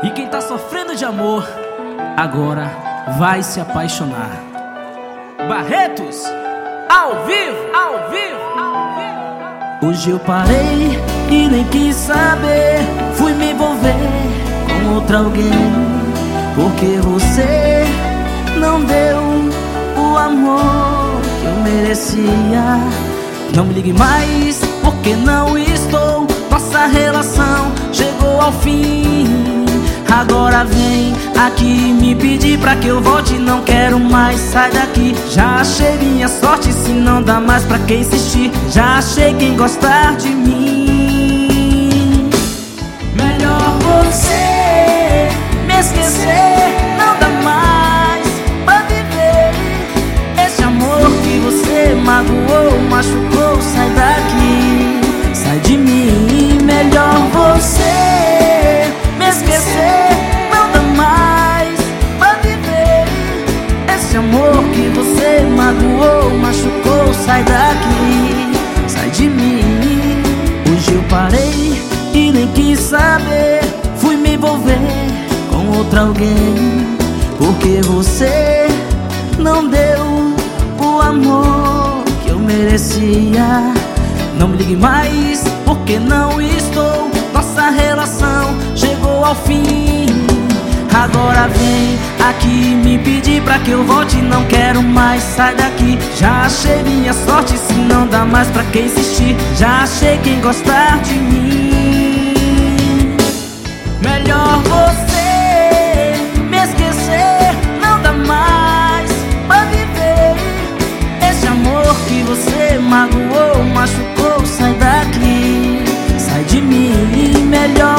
E quem tá sofrendo de amor, agora vai se apaixonar. Barretos, ao vivo, ao vivo, ao vivo. Hoje eu parei e nem quis saber. Fui me envolver com outra alguém, porque você não deu o amor que eu merecia. Não me ligue mais, porque não estou. Nossa relação chegou ao fim. Agora vem aqui me pedir pra que eu volte. Não quero mais, sai daqui. Já achei minha sorte, se não dá mais pra que insistir. Já achei quem gostar de mim. Melhor você me esquecer. Não dá mais pra viver esse amor que você magoou, machucou. Sai daqui, sai de mim. Melhor você me esquecer. Não dá mais pra viver esse amor que você magoou, machucou. Sai daqui, sai de mim. Hoje eu parei e nem quis saber. Fui me envolver com outra alguém, porque você não deu o amor que eu merecia. Não me ligue mais, porque não estou. Nossa relação chegou ao fim. Agora vem aqui me pedir pra que eu volte. Não quero mais, sai daqui. Já achei minha sorte, se não dá mais pra que insistir. Já achei quem gostar de mim. Melhor você me esquecer. Não dá mais pra viver esse amor que você magoou, machucou. Sai daqui, sai de mim. Melhor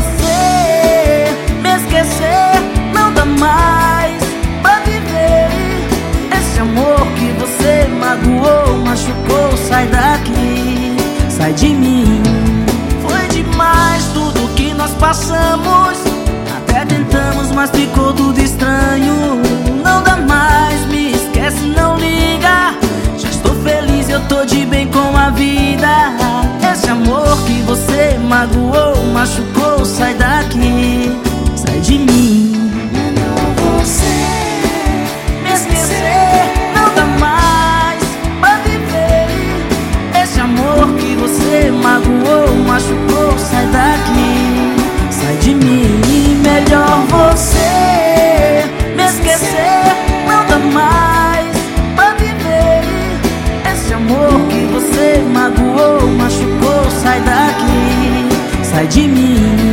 você me esquecer. Não dá mais pra viver esse amor que você magoou, machucou. Sai daqui, sai de mim. Foi demais tudo que nós passamos. Até tentamos, mas ficou tudo estranho. Não dá mais, me esquece, não liga. Já estou feliz, eu tô de bem com a vida. Esse amor que você magoou, machucou. Sai daqui, sai de mim. Melhor você Me esquecer, não dá mais pra viver esse amor que você magoou, machucou. Sai daqui, sai de mim. Melhor você me esquecer. Não dá mais pra viver esse amor que você magoou, machucou. Sai daqui, sai de mim.